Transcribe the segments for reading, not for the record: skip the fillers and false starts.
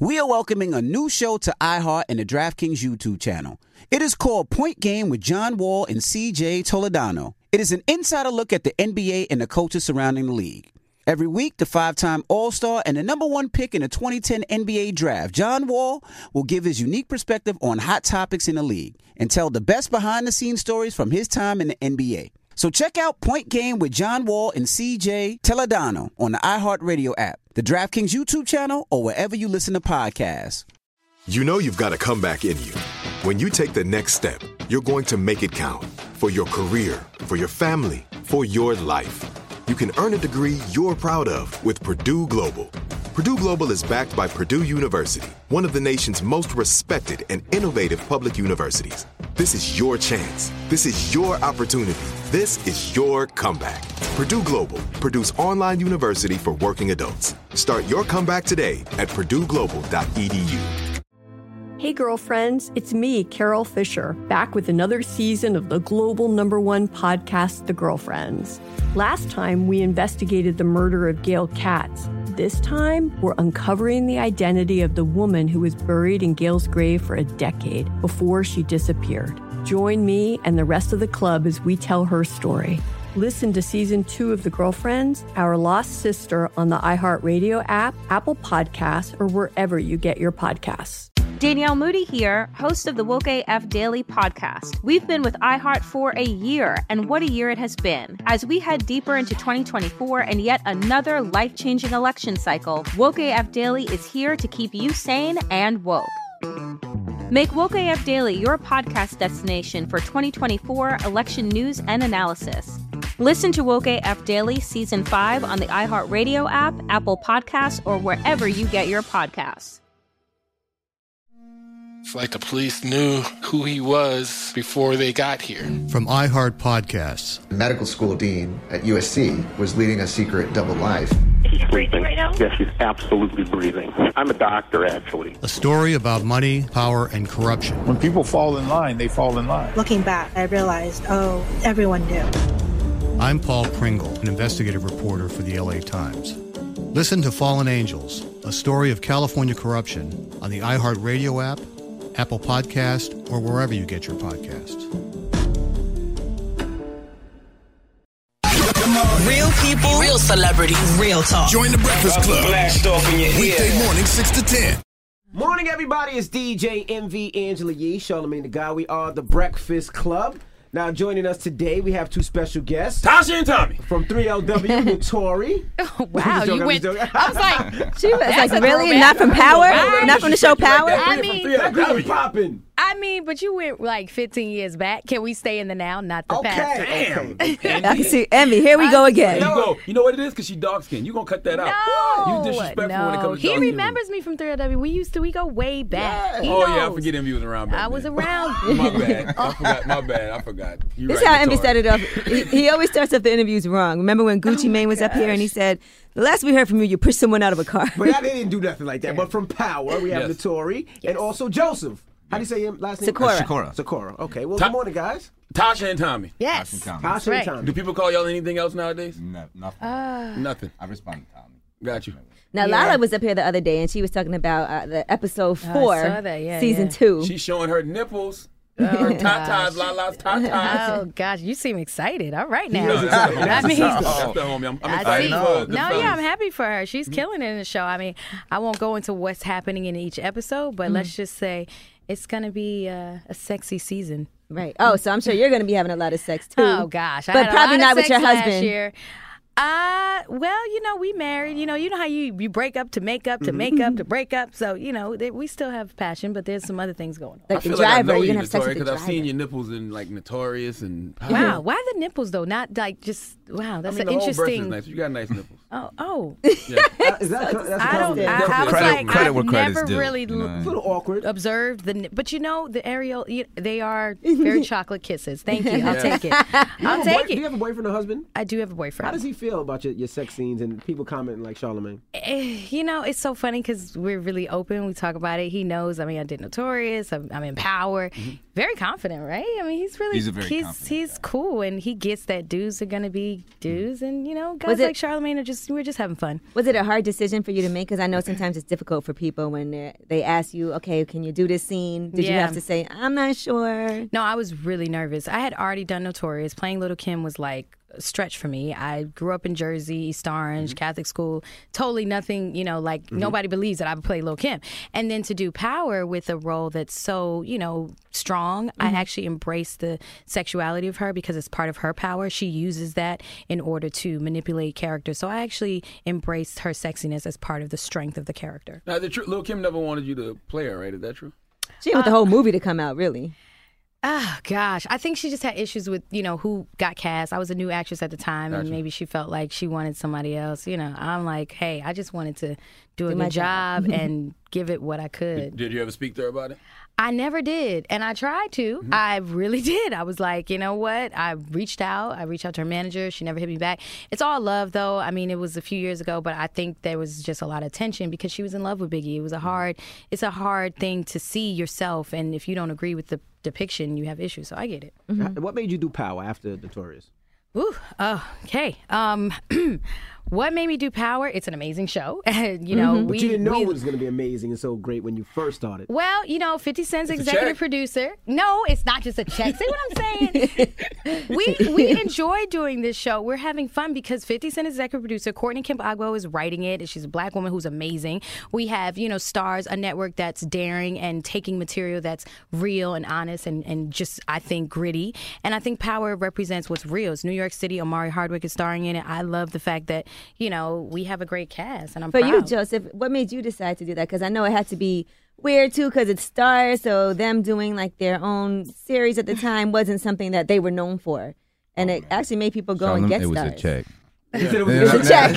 we are welcoming a new show to iHeart and the DraftKings YouTube channel. It is called Point Game with John Wall and CJ Toledano. It is an insider look at the NBA and the coaches surrounding the league. Every week, the 5-time All-Star and the number one pick in the 2010 NBA Draft, John Wall, will give his unique perspective on hot topics in the league and tell the best behind-the-scenes stories from his time in the NBA. So check out Point Game with John Wall and CJ Toledano on the iHeartRadio app, the DraftKings YouTube channel, or wherever you listen to podcasts. You know you've got a comeback in you. When you take the next step, you're going to make it count for your career, for your family, for your life. You can earn a degree you're proud of with Purdue Global. Purdue Global is backed by Purdue University, one of the nation's most respected and innovative public universities. This is your chance. This is your opportunity. This is your comeback. Purdue Global, Purdue's online university for working adults. Start your comeback today at purdueglobal.edu. Hey girlfriends, it's me, Carol Fisher, back with another season of the global #1 podcast, The Girlfriends. Last time, we investigated the murder of Gail Katz. This time, we're uncovering the identity of the woman who was buried in Gail's grave for a decade before she disappeared. Join me and the rest of the club as we tell her story. Listen to Season 2 of The Girlfriends, Our Lost Sister on the iHeartRadio app, Apple Podcasts, or wherever you get your podcasts. Danielle Moody here, host of the Woke AF Daily podcast. We've been with iHeart for a year, and what a year it has been. As we head deeper into 2024 and yet another life-changing election cycle, Woke AF Daily is here to keep you sane and woke. Make Woke AF Daily your podcast destination for 2024 election news and analysis. Listen to Woke AF Daily Season 5 on the iHeartRadio app, Apple Podcasts, or wherever you get your podcasts. It's like the police knew who he was before they got here. From iHeart Podcasts. The medical school dean at USC was leading a secret double life. She's breathing right now? Yes, she's absolutely breathing. I'm a doctor, actually. A story about money, power, and corruption. When people fall in line, they fall in line. Looking back, I realized, everyone knew. I'm Paul Pringle, an investigative reporter for the LA Times. Listen to Fallen Angels, a story of California corruption on the iHeartRadio app, Apple Podcast, or wherever you get your podcasts. Real people, real celebrities, real talk. Join the Breakfast Club. Blast off in your weekday morning, 6 to 10. Morning, everybody. It's DJ MV Angela Yee, Charlamagne the Guy. We are the Breakfast Club. Now, joining us today, we have two special guests. Tasha and Tommy. From 3LW, Notori. Oh, wow. You went. I was like, she was like, really? Not from Power? Not from the show Power? I mean, popping. But you went like 15 years back. Can we stay in the now, not the past? Damn. I can see Emmy. Here we go again. You know what it is? Because she dark skinned. You gonna cut that out? No, you disrespectful when it comes to he remembers me from 3LW. We go way back. Yeah. Yeah, I forget Emmy was around back I was around. My bad. I forgot. This is how Emmy started off. He always starts off the interviews wrong. Remember when Gucci Mane was up here and he said, the last we heard from you, you pushed someone out of a car. But they didn't do nothing like that. But from Power, we have Notori and also Joseph. How do you say your last name? Sakura. Okay. Well, good morning, guys. Tasha and Tommy. Yes. Tasha and Tommy. Do people call y'all anything else nowadays? No, nothing. Nothing. I respond to Tommy. Got you. Now, Lala was up here the other day, and she was talking about the episode 4, season 2. She's showing her nipples. Her tatas, Lala's tatas. Oh, gosh, you seem excited. All right now. I'm excited. I'm happy for her. She's killing it in the show. I mean, I won't go into what's happening in each episode, but let's just say it's going to be a sexy season. Right. Oh, so I'm sure you're going to be having a lot of sex, too. Oh, gosh. But probably not with your husband. Year. Well, we married. You know how you break up to make up to make up to break up. So, we still have passion, but there's some other things going on. Like the driver, you're going to have sex with the driver. Because I've seen your nipples in, like, Notorious and... Wow, why the nipples, though? Not, like, just... Wow, that's an interesting... Nice. You got nice nipples. Oh. Yeah. That's credit where credit's never due. really a little awkward. Observed but the Ariel, they are very chocolate kisses. Thank you. I'll take it. I'll take it. Do you have a boyfriend or husband? I do have a boyfriend. How does he feel about your sex scenes and people commenting like Charlamagne? It's so funny because we're really open. We talk about it. He knows. I mean, I did Notorious. I'm in Power. very confident, right? I mean, he's he's cool, and he gets that dudes are gonna be dudes, and guys like Charlamagne we're just having fun. Was it a hard decision for you to make? Because I know sometimes it's difficult for people when they ask you, okay, can you do this scene? Did you have to say, I'm not sure? No, I was really nervous. I had already done Notorious. Playing Little Kim was like a stretch for me. I grew up in Jersey, East Orange, Catholic school, totally nothing, nobody believes that I would play Lil' Kim. And then to do Power with a role that's so, strong, I actually embrace the sexuality of her because it's part of her power. She uses that in order to manipulate characters. So I actually embraced her sexiness as part of the strength of the character. Now, Lil' Kim never wanted you to play her, right? Is that true? She didn't want the whole movie to come out, really. Oh, gosh. I think she just had issues with, who got cast. I was a new actress at the time, and maybe she felt like she wanted somebody else. I'm like, hey, I just wanted to do a good job and give it what I could. Did you ever speak to her about it? I never did, and I tried to. I really did. I was like, you know what? I reached out to her manager. She never hit me back. It's all love, though. I mean, it was a few years ago, but I think there was just a lot of tension because she was in love with Biggie. It's a hard thing to see yourself, and if you don't agree with the depiction, you have issues. So I get it. What made you do Power after Notorious? Ooh, okay. What made me do Power? It's an amazing show. But you didn't know it was going to be amazing and so great when you first started. Well, 50 Cent's executive producer. No, it's not just a check. See what I'm saying? we enjoy doing this show. We're having fun because 50 Cent executive producer Courtney Kemp Agbo is writing it. She's a black woman who's amazing. We have, Stars, a network that's daring and taking material that's real and honest and just, I think, gritty. And I think Power represents what's real. It's New York City. Omari Hardwick is starring in it. I love the fact that we have a great cast, and I'm proud. For you, Joseph, what made you decide to do that? Because I know it had to be weird, too, because it's Stars, so them doing, their own series at the time wasn't something that they were known for. And it actually made people go and get Stars. It was a check. It was a check.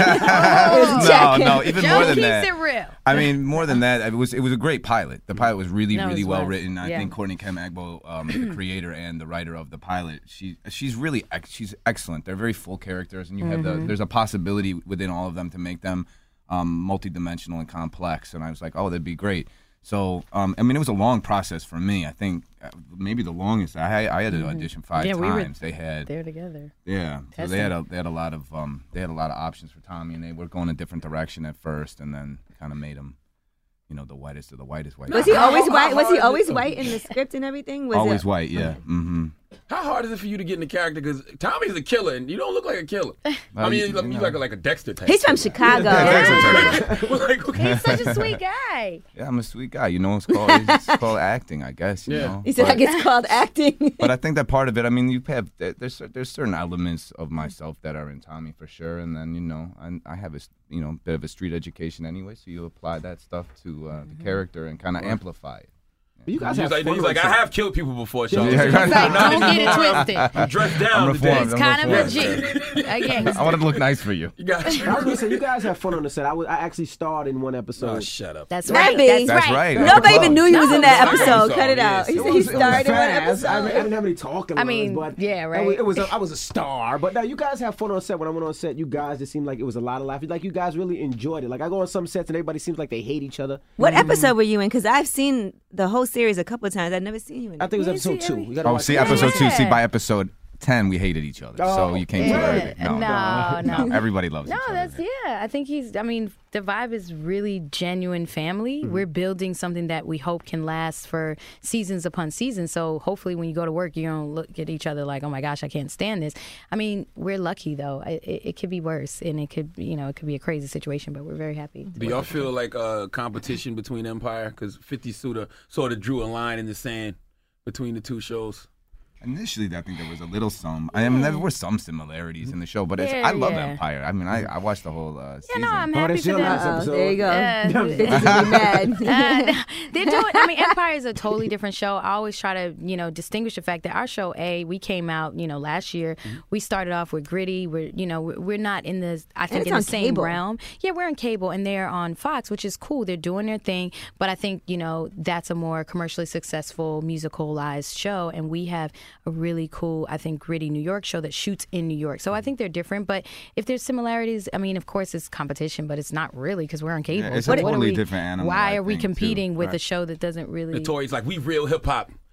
No, even Joe more than keeps that. It real. I mean, more than that, it was a great pilot. The pilot was really well written. I think Courtney Kemp Agbo, the creator and the writer of the pilot, she's excellent. They're very full characters, and you have there's a possibility within all of them to make them multidimensional and complex. And I was like, oh, that'd be great. So, it was a long process for me. I think maybe the longest. I had to audition 5 times. They had there together. Yeah, so they had a lot of options for Tommy, and they were going a different direction at first, and then kind of made him, the whitest of the whitest white. Was he always white? Was he always white in the script and everything? Always white, yeah. Okay. Mm-hmm. How hard is it for you to get in the character? Because Tommy's a killer, and you don't look like a killer. I mean, you look like a Dexter type. He's from Chicago. He's such a sweet guy. Yeah, I'm a sweet guy. It's called acting, I guess. You know. He said, it's called acting. But I think that part of it, there's certain elements of myself that are in Tommy for sure, and then I have a bit of a street education anyway, so you apply that stuff to the character and kind of amplify it. You guys he's like, I have killed people before, Sean. Don't get it twisted. I'm dressed down today. It's kind of legit. I wanted to look nice for you. I was going to say, you guys have fun on the set. I actually starred in one episode. Oh, shut up. That's right. That's right. Nobody even knew you was in that episode. Cut it out. He said he starred in one episode. I didn't have any talking lines, but yeah, right. I was a star. But now you guys have fun on set. When I went on set, you guys, it seemed like it was a lot of laughing. Like you guys really enjoyed it. Like I go on some sets and everybody seems like they hate each other. What episode were you in? Because I've seen the whole series a couple of times. I've never seen you in it. I think it was episode 2. Episode 2. See, by episode 10, we hated each other. So you came too early. No. Everybody loves each other. I think the vibe is really genuine family. Mm-hmm. We're building something that we hope can last for seasons upon seasons. So hopefully when you go to work, you don't look at each other like, oh my gosh, I can't stand this. I mean, we're lucky though. It could be worse, and it could be a crazy situation, but we're very happy. Do y'all feel like a competition between Empire? Because 50 sort of drew a line in the sand between the two shows. Initially, I think there was a little there were some similarities in the show, but I love Empire. I mean, I watched the whole season. No, I'm happy for them. There you go. They're doing. Empire is a totally different show. I always try to, distinguish the fact that our show, we came out, last year. Mm-hmm. We started off with Gritty. We're not in the, I think, in the same cable realm. Yeah, we're on cable, and they're on Fox, which is cool. They're doing their thing, but I think, that's a more commercially successful, musicalized show, and we have a really cool, I think, Gritty New York show that shoots in New York. So I think they're different, but if there's similarities, of course it's competition, but it's not really because we're on cable. Yeah, it's a totally different animal. Why are we competing with a show that doesn't really... Notorious, like, we real hip-hop.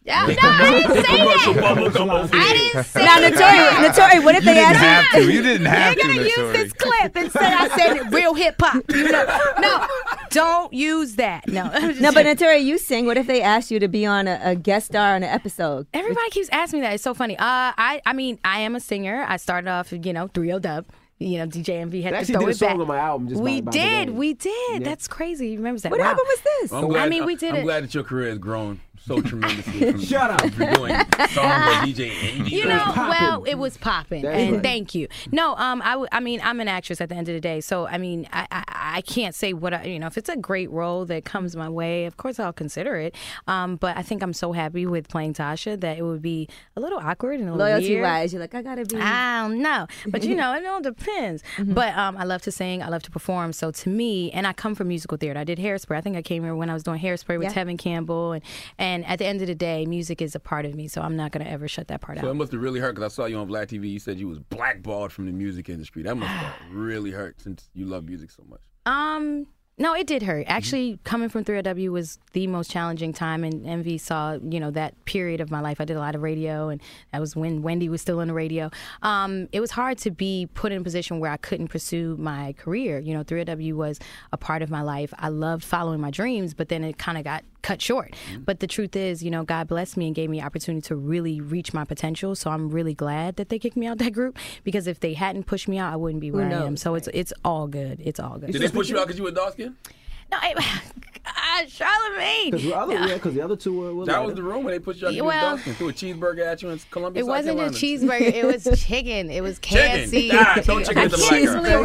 I didn't say that. I didn't say that. Now, Notori, what if they ask you? You didn't have to. You're gonna use this clip and say I said real hip hop. No, don't use that. No, but Notori, you sing. What if they asked you to be on a guest star on an episode? Everybody keeps asking me that. It's so funny. I mean, I am a singer. I started off, 3 Dub. DJ Envy had to throw it back. On my album just we did. Yeah. That's crazy. He remembers that. What album was this? We did it. I'm glad that your career has grown so tremendously. Shut up. From doing songs by DJ Envy. It was popping. And right. Thank you. No, I mean, I'm an actress at the end of the day, so I mean, I can't say what if it's a great role that comes my way, of course I'll consider it. But I think I'm so happy with playing Tasha that it would be a little awkward and a little loyalty weird. wise, you're like, I gotta be. I don't know, but it all depends. Mm-hmm. But I love to sing, I love to perform. So to me, and I come from musical theater. I did Hairspray. I think I came here when I was doing Hairspray with Tevin Campbell, and at the end of the day, music is a part of me. So I'm not gonna ever shut that part out. So it must have really hurt because I saw you on Black TV. You said you was blackballed from the music industry. That must have really hurt since you love music so much. No, it did hurt. Actually, coming from 3LW was the most challenging time, and Envy saw, that period of my life. I did a lot of radio, and that was when Wendy was still on the radio. It was hard to be put in a position where I couldn't pursue my career. 3LW was a part of my life. I loved following my dreams, but then it kind of got cut short. Mm-hmm. But the truth is, God blessed me and gave me the opportunity to really reach my potential. So I'm really glad that they kicked me out that group, because if they hadn't pushed me out, I wouldn't be where I am. So it's all good. It's all good. Did they push you out because you were dark skin? No, Charlamagne. Because the other two were. That was the room where they put you out. Well, threw a cheeseburger at you in Columbia. It wasn't a cheeseburger. It was chicken. It was KFC. Don't chicken is the black girl.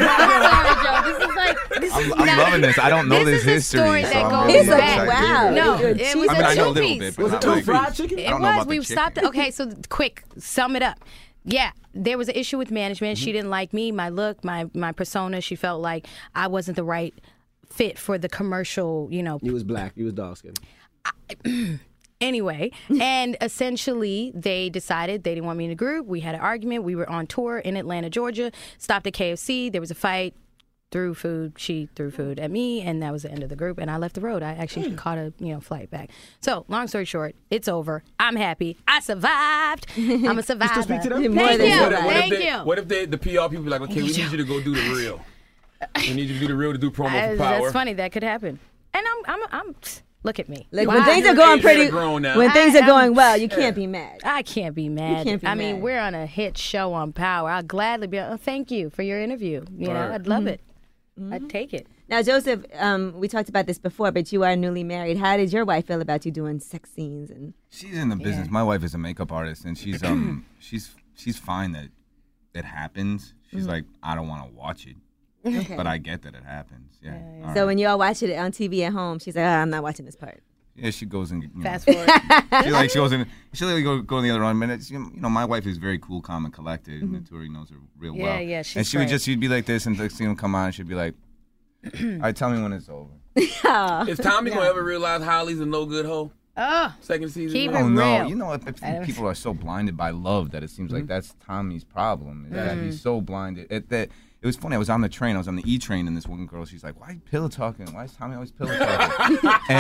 I'm loving this. I don't know this history. He's like, wow. No, it was I know a a little bit. Was it two fried chicken? It was. We stopped. Okay, so quick, sum it up. Yeah, there was an issue with management. Mm-hmm. She didn't like me, my look, my persona. She felt like I wasn't the right fit for the commercial, You was black. You was dark skinned. Anyway, and essentially they decided they didn't want me in the group. We had an argument. We were on tour in Atlanta, Georgia. Stopped at KFC. There was a fight. She threw food at me, and that was the end of the group, and I left the road. I actually caught a flight back. So long story short, it's over. I'm happy. I survived. I'm a survivor. You still speak to them? Thank you. What if the PR people be like, okay, we need you to go do the real. We need you to do the real to do promo for Power. That's funny. That could happen. And I'm look at me. Like, when things are going things are going well, you can't be mad. I can't be mad. I mean, we're on a hit show on Power. I'll gladly be. Thank you for your interview. I'd love it. I'd take it. Now, Joseph, we talked about this before, but you are newly married. How did your wife feel about you doing sex scenes? And she's in the business. My wife is a makeup artist, and she's she's fine that it happens. She's like, I don't want to watch it. Okay. But I get that it happens. Yeah. So when you all watch it on TV at home, she's like, I'm not watching this part. Yeah, she goes and fast forward. She goes in. She'll go in the other room. And it's, my wife is very cool, calm, and collected, and Notori knows her real well. Yeah, she's and she'd be like this, and the scene would come on, and she'd be like, "All right, tell me when it's over." Is Tommy gonna ever realize Holly's a no good hoe? Oh, second season. Keep it no, real. I think people are so blinded by love that it seems like that's Tommy's problem. Is that he's so blinded. It was funny. I was on the train. I was on the E train, and this one girl, she's like, "Why are you pillow talking? Why is Tommy always pillow talking?"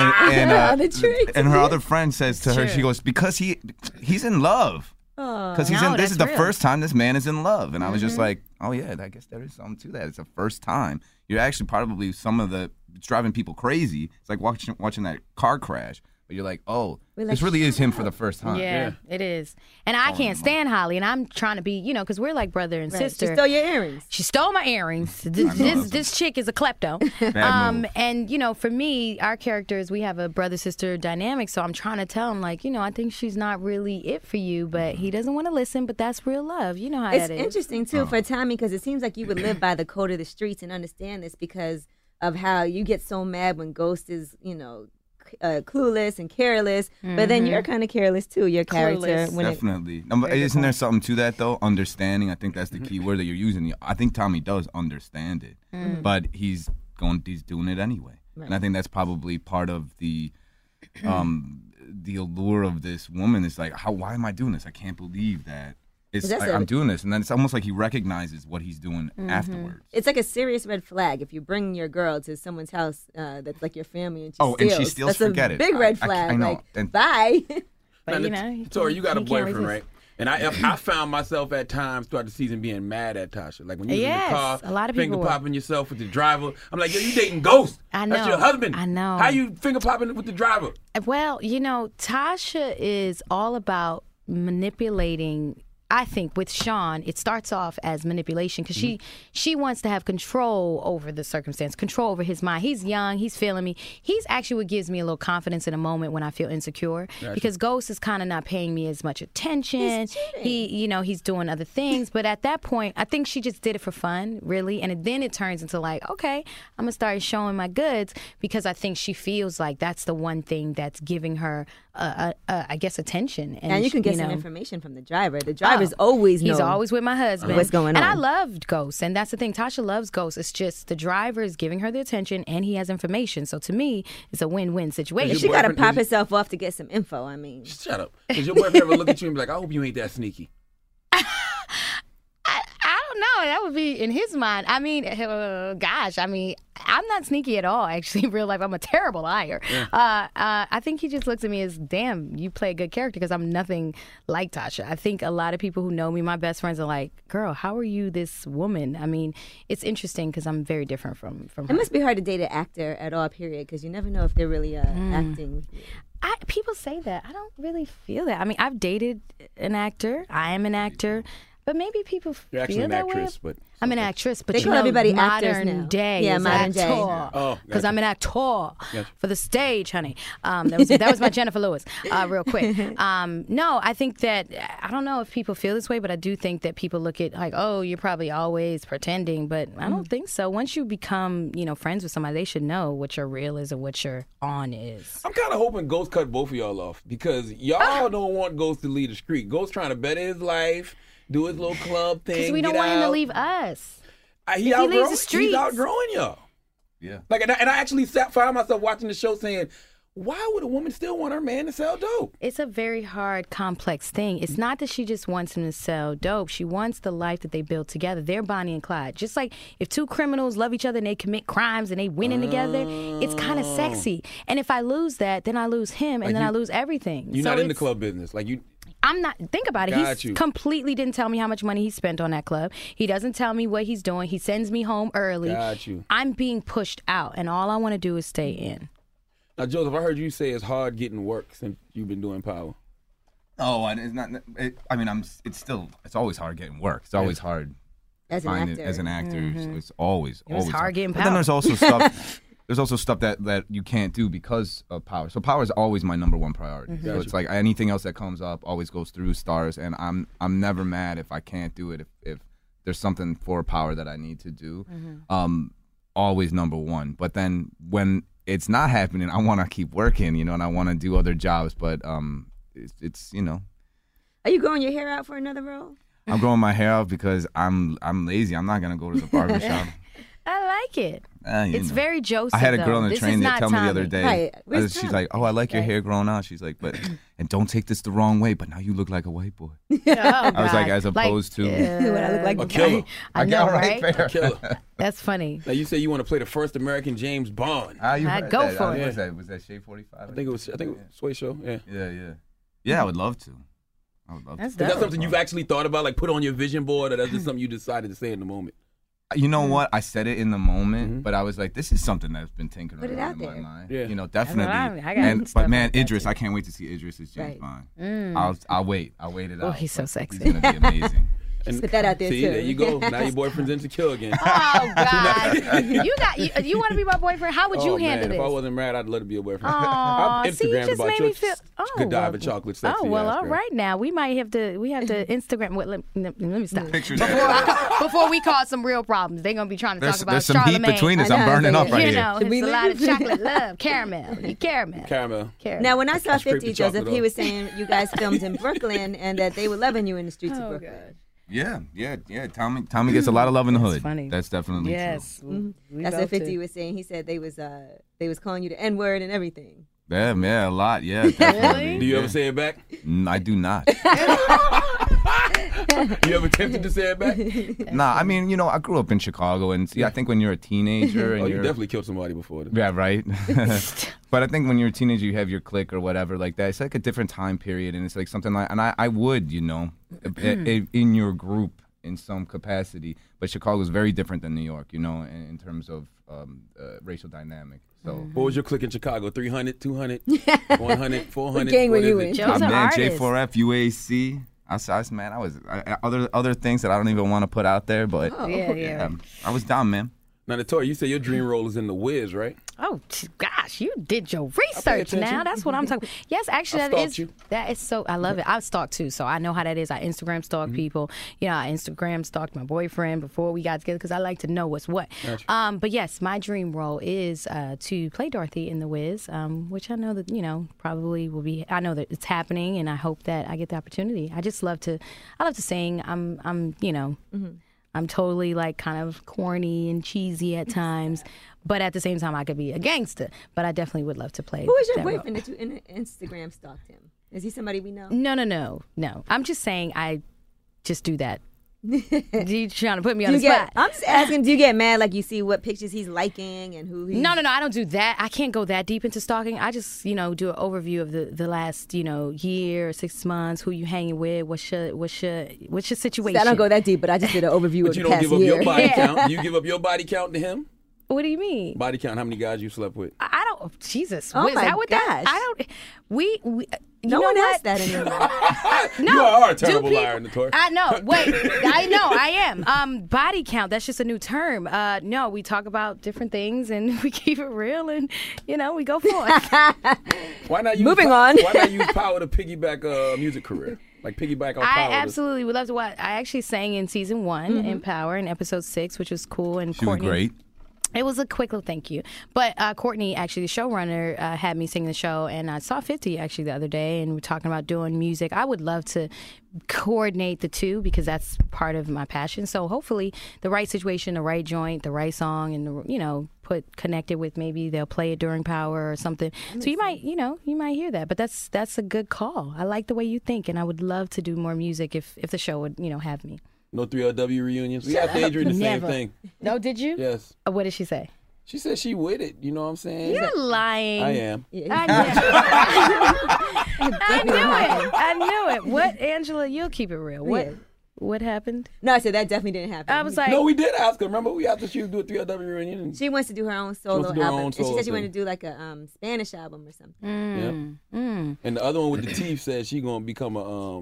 and her other friend says to her, she goes, "Because he's in love. Because this is the first time this man is in love." And I was just like, "Oh yeah, I guess there is something to that. It's the first time. You're actually probably it's driving people crazy. It's like watching that car crash." But you're like, oh, this really is him for the first time. Yeah, it is. And I can't stand Holly, and I'm trying to be, because we're like brother and sister. She stole your earrings. She stole my earrings. This chick is a klepto. And, for me, our characters, we have a brother-sister dynamic, so I'm trying to tell him, like, I think she's not really it for you, but he doesn't want to listen, but that's real love. You know how that is. It's interesting, too, for Tommy, because it seems like you would live by the code of the streets and understand this because of how you get so mad when Ghost is, clueless and careless, but then you're kind of careless too. Your character, definitely. Isn't there something to that though? Understanding. I think that's the key word that you're using. I think Tommy does understand it, but he's doing it anyway, and I think that's probably part of the allure of this woman. Is like, why am I doing this? I can't believe that. It's like, I'm doing this, and then it's almost like he recognizes what he's doing afterwards. It's like a serious red flag if you bring your girl to someone's house that's like your family, and she steals. And she steals. That's forget a it. Big red flag. I know. Like, bye. But Tori, you got a boyfriend, resist. right? And I found myself at times throughout the season being mad at Tasha. Like when you was in the car, a lot of finger people popping yourself with the driver. I'm like, yo, you dating Ghost. I know. That's your husband. I know. How you finger popping with the driver? Well, Tasha is all about manipulating. I think with Sean, it starts off as manipulation because she wants to have control over the circumstance, control over his mind. He's young. He's feeling me. He's actually what gives me a little confidence in a moment when I feel insecure because Ghost is kind of not paying me as much attention. He's doing other things. But at that point, I think she just did it for fun, really. And then it turns into like, okay, I'm going to start showing my goods because I think she feels like that's the one thing that's giving her, I guess, attention. And you can get some information from the driver. The driver's always knows. He's always with my husband. What's going on? And I loved Ghost. And that's the thing. Tasha loves Ghost. It's just the driver is giving her the attention and he has information. So to me, it's a win-win situation. She got to pop herself off to get some info. I mean. Shut up. Does your boyfriend ever look at you and be like, I hope you ain't that sneaky? No, that would be in his mind. I mean, gosh, I'm not sneaky at all, actually, in real life. I'm a terrible liar. Yeah. I think he just looks at me as, damn, you play a good character because I'm nothing like Tasha. I think a lot of people who know me, my best friends, are like, girl, how are you this woman? I mean, it's interesting because I'm very different from her. It must be hard to date an actor at all, period, because you never know if they're really acting with you. People say that. I don't really feel that. I mean, I've dated an actor. I am an actor. But maybe people feel that way. You're actually an actress, but... I'm an actress, but they call everybody modern day. Yeah, modern day. Oh, because I'm an actor for the stage, honey. That was my Jennifer Lewis, real quick. No, I think that, I don't know if people feel this way, but I do think that people look at like, oh, you're probably always pretending, but I don't think so. Once you become, friends with somebody, they should know what your real is and what your on is. I'm kind of hoping Ghost cut both of y'all off because y'all don't want Ghost to leave the street. Ghost trying to better his life. Do his little club thing. Because we don't want him to leave us. He leaves the streets. He's outgrowing y'all. Yeah. Like, and I actually found myself watching the show saying, why would a woman still want her man to sell dope? It's a very hard, complex thing. It's not that she just wants him to sell dope. She wants the life that they build together. They're Bonnie and Clyde. Just like if two criminals love each other and they commit crimes and they winning together, it's kind of sexy. And if I lose that, then I lose him and then I lose everything. You're not in the club business. Like you... I'm not. Think about it. He completely didn't tell me how much money he spent on that club. He doesn't tell me what he's doing. He sends me home early. Got you. I'm being pushed out, and all I want to do is stay in. Now, Joseph, I heard you say it's hard getting work since you've been doing Power. Oh, it's not. It's always hard getting work. It's always hard as an actor. Mm-hmm. It's always hard getting Power. But then there's also stuff. that you can't do because of Power. So Power is always my number one priority. Mm-hmm. So it's like anything else that comes up always goes through Stars, and I'm never mad if I can't do it. If there's something for Power that I need to do, always number one. But then when it's not happening, I want to keep working, and I want to do other jobs. But it's. Are you growing your hair out for another role? I'm growing my hair out because I'm lazy. I'm not gonna go to the barbershop. I like it. It's very Joseph. I had a girl on the train that told me the other day. Right. She's like, "Oh, I like your hair growing out." She's like, "But and don't take this the wrong way, but now you look like a white boy." I was like, as opposed to when I look like a killer. I know, right? A killer. That's funny. Now you say you want to play the first American James Bond. Go for it. Was that Shade 45? I think it was Sway Show. Yeah. I would love to. Is that something you've actually thought about, like put on your vision board, or that's just something you decided to say in the moment? You know what? I said it in the moment, but I was like, this is something that's been tinkering around in my mind. Yeah. Definitely. But man, Idris, I can't wait to see Idris as James Bond. I'll wait. I'll wait it out. Oh, he's so sexy. He's going to be amazing. And put that out there, too. There you go. Now your boyfriend's insecure again. Oh, God. You want to be my boyfriend? How would you handle this? If I wasn't married, I'd love to be a boyfriend. Oh, see, you just made me feel... Good dive of chocolate sexy. Oh, well, all right now. We have to Instagram... Let me stop. Pictures before we cause some real problems. They're going to be trying to talk about There's some Charlamagne. heat between us. I'm burning up right here. It's a lot of chocolate love. Caramel. Now, when I saw 50, Joseph, he was saying you guys filmed in Brooklyn and that they were loving you in the streets of Brooklyn. God. Yeah. Tommy gets a lot of love in the hood. Funny. That's definitely true. Mm-hmm. That's what 50 was saying. He said they was calling you the N-word and everything. Yeah, a lot. Yeah, definitely. Really? Do you ever say it back? I do not. You ever tempted to say it back? Nah, I mean, you know, I grew up in Chicago, and I think when you're a teenager, and you definitely killed somebody before. Yeah, right. But I think when you're a teenager, you have your clique or whatever like that. It's like a different time period, and it's like something like, and I would, you know, in your group in some capacity. But Chicago is very different than New York, you know, in terms of racial dynamic. So, what was your clique in Chicago? 300, 200, 100, 400? What gang were you in? Man, J4F, UAC. I was other things that I don't even want to put out there, but I was down, man. Now, Notori, you say your dream role is in The Wiz, right? Oh gosh, you did your research. Now that's what I'm talking. Yes, actually, that is so. I love it. I stalk too, so I know how that is. I Instagram stalk people. You know, I Instagram stalked my boyfriend before we got together because I like to know what's what. Gotcha. But yes, my dream role is to play Dorothy in The Wiz, which I know that probably will be. I know that it's happening, and I hope that I get the opportunity. I just love to. I love to sing. I'm totally like kind of corny and cheesy at times, but at the same time I could be a gangster. But I definitely would love to play. Who is your boyfriend that you Instagram stalked him? Is he somebody we know? No. I'm just saying I just do that. You trying to put me on the spot? I'm just asking. Do you get mad like you see what pictures he's liking and who he's... No. I don't do that. I can't go that deep into stalking. I just do an overview of the last year or 6 months. Who you hanging with? What's your situation? I don't go that deep, but I just did an overview of the past year. But you don't give up your body count. You give up your body count to him? What do you mean? Body count. How many guys you slept with? I don't. Jesus. Oh my gosh. I don't. We no one asked that anymore. No, you are a terrible liar, Notori. I know. Wait, I know. I am. Body count. That's just a new term. No, we talk about different things and we keep it real and we go for it. Why not use Moving on. Why not use power to piggyback a music career? Like piggyback on power. I absolutely would love to watch. I actually sang in season 1 in Power in episode 6, which was cool. And she Courtney, was great. It was a quick little thank you. But Courtney, actually, the showrunner, had me sing the show, and I saw 50 actually the other day, and we're talking about doing music. I would love to coordinate the two because that's part of my passion. So hopefully the right situation, the right joint, the right song, and connected with maybe they'll play it during Power or something. So you might hear that. But that's a good call. I like the way you think, and I would love to do more music if the show would have me. No 3LW reunions. We asked Adrian the same thing. No, did you? Yes. What did she say? She said she with it. You know what I'm saying? You're lying. I am. I knew it. What, Angela? You'll keep it real. What happened? No, I said that definitely didn't happen. I was like, no, we did ask her. Remember, we asked her she would do a 3LW reunion. She wants to do her own solo album. And she said she wanted to do like a Spanish album or something. And the other one with the teeth said she gonna become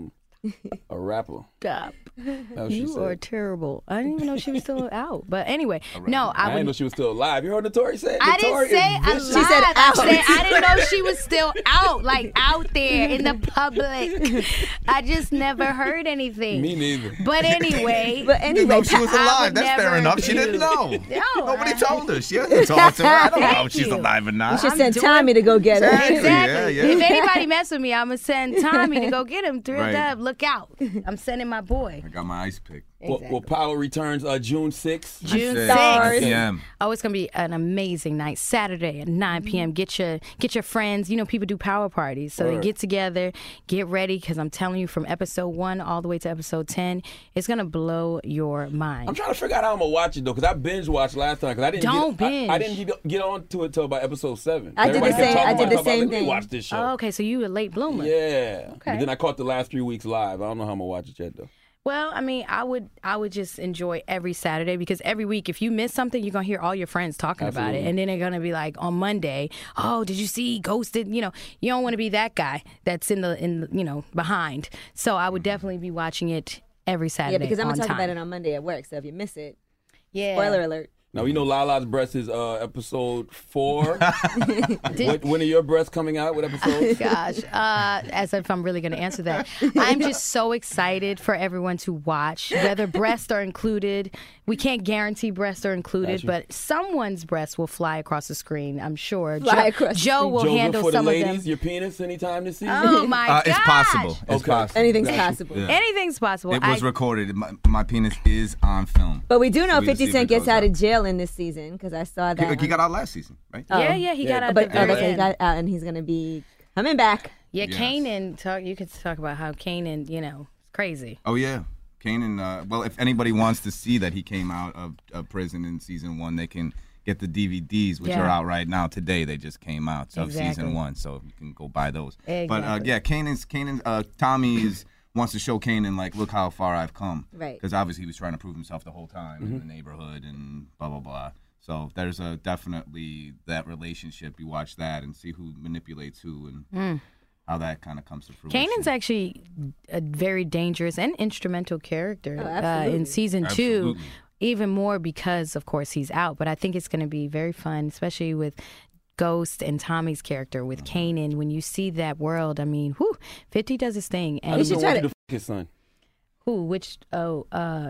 a rapper. Stop. You are terrible. I didn't even know she was still out. But anyway, no, I didn't know she was still alive. You heard Notori say? I didn't say alive. She said out. I didn't know she was still out, like out there in the public. I just never heard anything. Me neither. But anyway. You didn't know she was alive. That's fair enough. She didn't know. Nobody told her. She hasn't talked to her. I don't know if she's alive or not. You should send Tommy to go get her. Exactly. Yeah. If anybody mess with me, I'm going to send Tommy to go get him. Look out. I'm sending my boy. I got my ice pick. Exactly. Well, Power returns June 6th. June 6th. PM. Oh, it's going to be an amazing night. Saturday at 9 p.m. Get your friends. People do power parties. So they get together, get ready, because I'm telling you, from episode 1 all the way to episode 10, it's going to blow your mind. I'm trying to figure out how I'm going to watch it, though, because I binge watched last time. I didn't get on to it until about episode 7. I did the same thing. Watch this show. Oh, okay, so you a late bloomer. Yeah. Okay. But then I caught the last 3 weeks live. I don't know how I'm going to watch it yet, though. Well, I mean, I would just enjoy every Saturday, because every week, if you miss something, you're going to hear all your friends talking about it. And then they're going to be like, on Monday, oh, did you see Ghosted? You don't want to be that guy that's in the behind. So I would definitely be watching it every Saturday. Yeah, because I'm going to talk time. about it on Monday at work. So if you miss it, spoiler alert. Now, we know Lala's breast is episode 4. When are your breasts coming out? What episode? Gosh, as if I'm really going to answer that. I'm just so excited for everyone to watch, whether breasts are included. We can't guarantee breasts are included, but someone's breast will fly across the screen, I'm sure. Joe will handle some of them. Ladies, your penis anytime this season? Oh, my gosh. It's possible. It's possible. Anything's possible. Yeah. Anything's possible. It was recorded. My penis is on film. But we do know 50 Cent gets out of jail in this season, because I saw that. He got out last season, right? Yeah, he got out. But he got out, and he's going to be coming back. Yeah, yes. Kanan, you could talk about how Kanan, is crazy. Oh, yeah. Kanan, well, if anybody wants to see that he came out of prison in season 1, they can get the DVDs, which are out right now today. They just came out of season 1, so you can go buy those. Exactly. But Kanan, Tommy wants to show Kanan, like, look how far I've come. Right. Because obviously he was trying to prove himself the whole time in the neighborhood and blah, blah, blah. So there's definitely that relationship. You watch that and see who manipulates who and how that kind of comes to fruition. Kanan's actually a very dangerous and instrumental character in season 2. Even more because, of course, he's out. But I think it's going to be very fun, especially with Ghost and Tommy's character, with Kanan. When you see that world, I mean, 50 does his thing. And I just want you to his son. Who? Which? And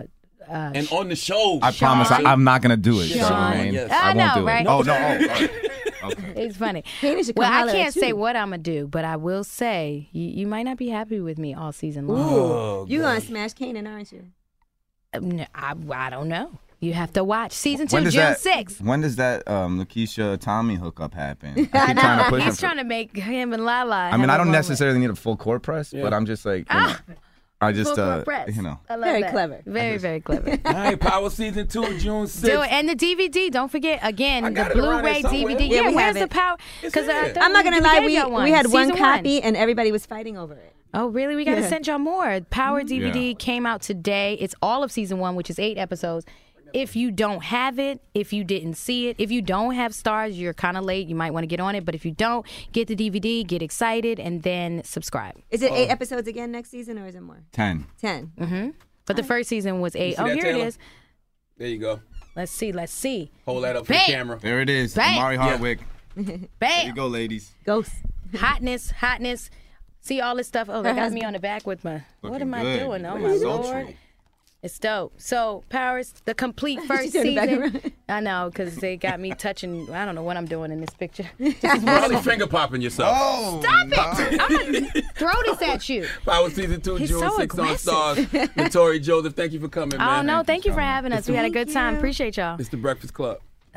on the show, I promise I'm not going to do it, Sean. Charlamagne. Yes. I won't do right? it. Oh, no. Okay. It's funny. Well, I can't say what I'm going to do, but I will say you might not be happy with me all season long. Ooh, you're going to smash Kanan, aren't you? No, I don't know. You have to watch season 2, June 6th. When does that Lakeisha Tommy hookup happen? I know. He's trying to make him and Lala. I mean, I don't necessarily need a full court press, but I'm just like, I just, press. you know. I love very that. clever. Very, very clever. All right, Power season 2, June 6th. Do it. And the DVD, don't forget, again, the Blu-ray DVD. Yeah, we where's have the it. Power? Because I'm not going to lie, we had one Season copy and everybody was fighting over it. Oh, really? We got to send y'all more. Power DVD came out today. It's all of season 1, which is 8 episodes. If you don't have it, if you didn't see it, if you don't have Stars, you're kind of late. You might want to get on it. But if you don't, get the DVD, get excited, and then subscribe. Is it 8 episodes again next season, or is it more? 10. 10. Mm-hmm. But the first season was 8. Oh, here it is. There you go. Let's see. Hold that up for the camera. There it is. Bam. Amari Hardwick. Bam. There you go, ladies. Ghost. Hotness. See all this stuff. Oh, they got me on the back with my. What am I doing? Oh, my Lord. It's dope. So, Powers, the complete first season. I know, because they got me touching. I don't know what I'm doing in this picture. Probably finger popping yourself. Oh, Stop it! I'm going to throw this at you. Power season 2, He's June so 6th on Stars. Notori Joseph, thank you for coming, man. Oh, no, thank you for having us. We had a good time. Appreciate y'all. It's the Breakfast Club.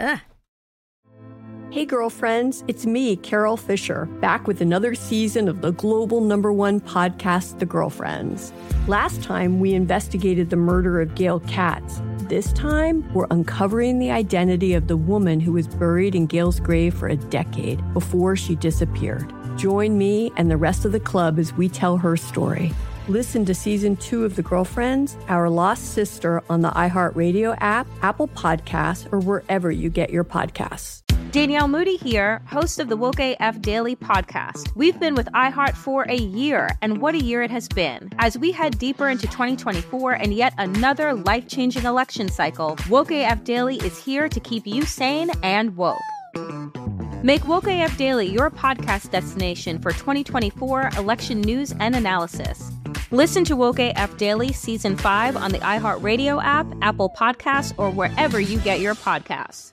Hey, girlfriends, it's me, Carol Fisher, back with another season of the global #1 podcast, The Girlfriends. Last time, we investigated the murder of Gail Katz. This time, we're uncovering the identity of the woman who was buried in Gail's grave for a decade before she disappeared. Join me and the rest of the club as we tell her story. Listen to Season 2 of The Girlfriends, Our Lost Sister on the iHeartRadio app, Apple Podcasts, or wherever you get your podcasts. Danielle Moody here, host of the Woke AF Daily podcast. We've been with iHeart for a year, and what a year it has been. As we head deeper into 2024 and yet another life-changing election cycle, Woke AF Daily is here to keep you sane and woke. Make Woke AF Daily your podcast destination for 2024 election news and analysis. Listen to Woke AF Daily Season 5 on the iHeartRadio app, Apple Podcasts, or wherever you get your podcasts.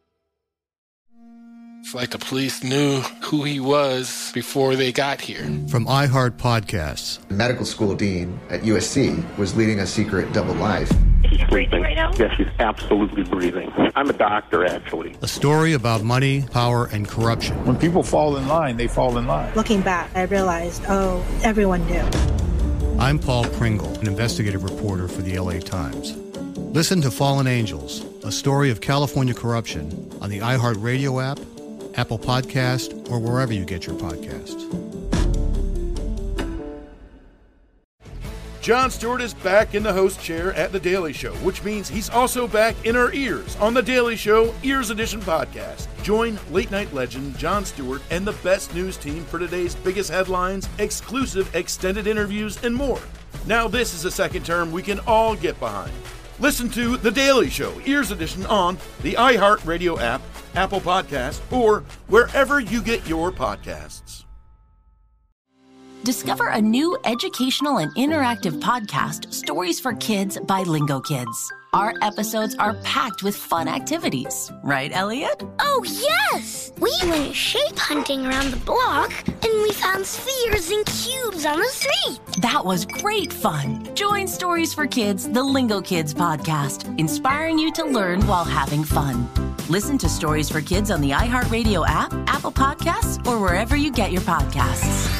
It's like the police knew who he was before they got here. From iHeart Podcasts. The medical school dean at USC was leading a secret double life. She's breathing right now? Yes, she's absolutely breathing. I'm a doctor, actually. A story about money, power, and corruption. When people fall in line, they fall in line. Looking back, I realized, everyone knew. I'm Paul Pringle, an investigative reporter for the LA Times. Listen to Fallen Angels, a story of California corruption on the iHeartRadio app, Apple Podcast, or wherever you get your podcasts. Jon Stewart is back in the host chair at The Daily Show, which means he's also back in our ears on The Daily Show Ears Edition podcast. Join late-night legend Jon Stewart and the best news team for today's biggest headlines, exclusive extended interviews, and more. Now this is a second term we can all get behind. Listen to The Daily Show Ears Edition on the iHeartRadio app, Apple Podcasts, or wherever you get your podcasts. Discover a new educational and interactive podcast, Stories for Kids by Lingo Kids. Our episodes are packed with fun activities. Right, Elliot? Oh, yes! We went shape hunting around the block, and we found spheres and cubes on the street. That was great fun. Join Stories for Kids, the Lingo Kids podcast, inspiring you to learn while having fun. Listen to Stories for Kids on the iHeartRadio app, Apple Podcasts, or wherever you get your podcasts.